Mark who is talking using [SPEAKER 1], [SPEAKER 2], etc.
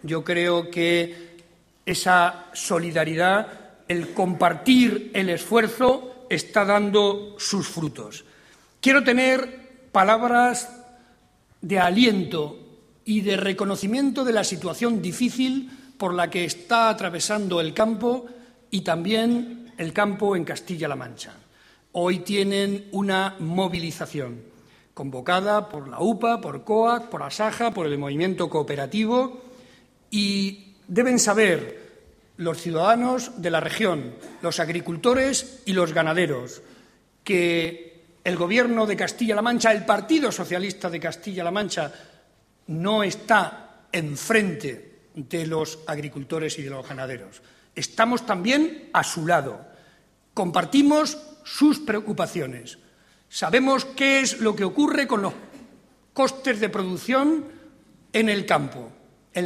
[SPEAKER 1] Yo creo que esa solidaridad, el compartir el esfuerzo, está dando sus frutos. Quiero tener palabras de aliento y de reconocimiento de la situación difícil por la que está atravesando el campo y también el campo en Castilla-La Mancha. Hoy tienen una movilización convocada por la UPA, por COAC, por Asaja, por el movimiento cooperativo, y deben saber los ciudadanos de la región, los agricultores y los ganaderos, que el Gobierno de Castilla-La Mancha, el Partido Socialista de Castilla-La Mancha, no está enfrente de los agricultores y de los ganaderos. Estamos también a su lado. Compartimos sus preocupaciones. Sabemos qué es lo que ocurre con los costes de producción en el campo.